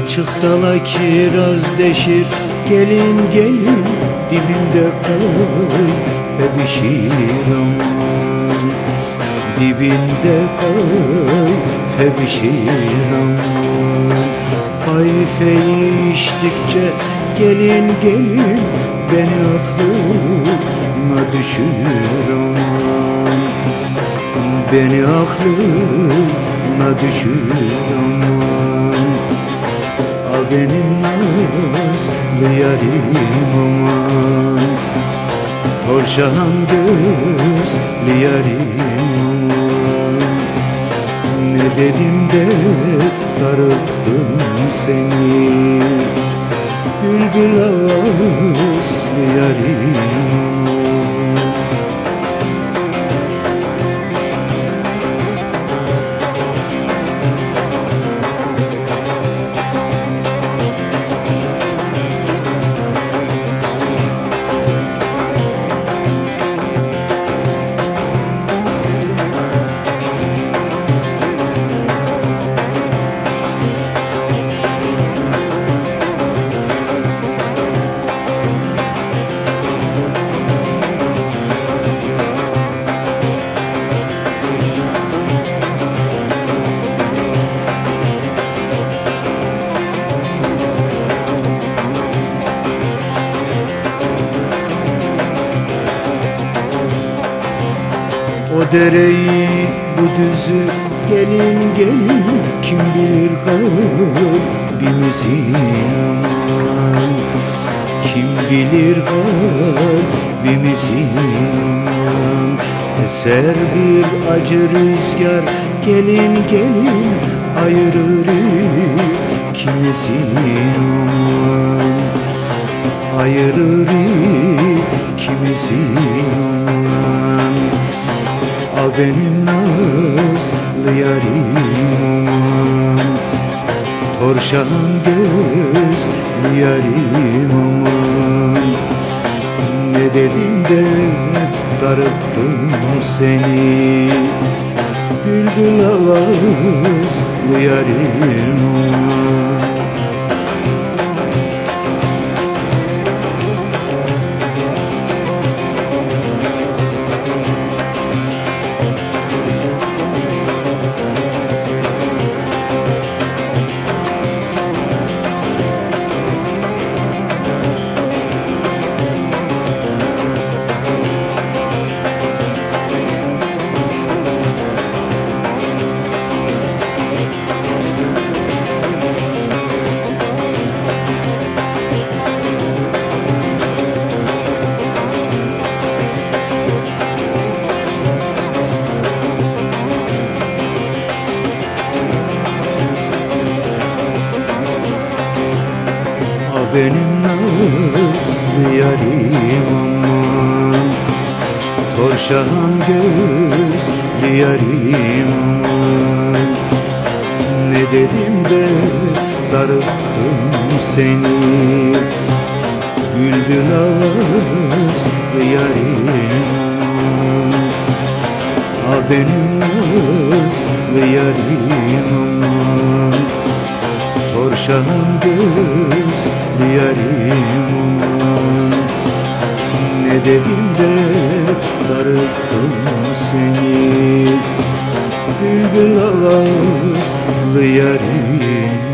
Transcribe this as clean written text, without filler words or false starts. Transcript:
Çık dala kiraz deşir, gelin gelin dibinde kal febişir aman. Dibinde kal febişir aman. Hayfeyi içtikçe gelin gelin beni aklıma düşür aman. Beni aklıma düşür aman. A benim nazlı yarim aman. Torşahan gözlü yarim aman. Ne dedim de darılttım seni, bülbül avazlı yarim aman. O dereyi bu düzü gelin gelin kim bilir kalbimizi aman. Kim bilir kalbimizi aman. Eser bir acı rüzgar gelin gelin ayırır ikimizi aman. Ayırır ikimizi aman. A benim nazlı yarim aman. Torşahan gözlü yarim aman. Ne dedim de darılttım seni, bülbül avazlı yarim aman. Benim nazlı yarim aman. Torşahan gözlü yarim aman. Ne dedim de darılttım seni, bülbül avazlı yarim aman. A benim nazlı yarim aman. Torşahan gözlü yarim aman. Ne dedim de darılttım seni, bülbül avazlı yarim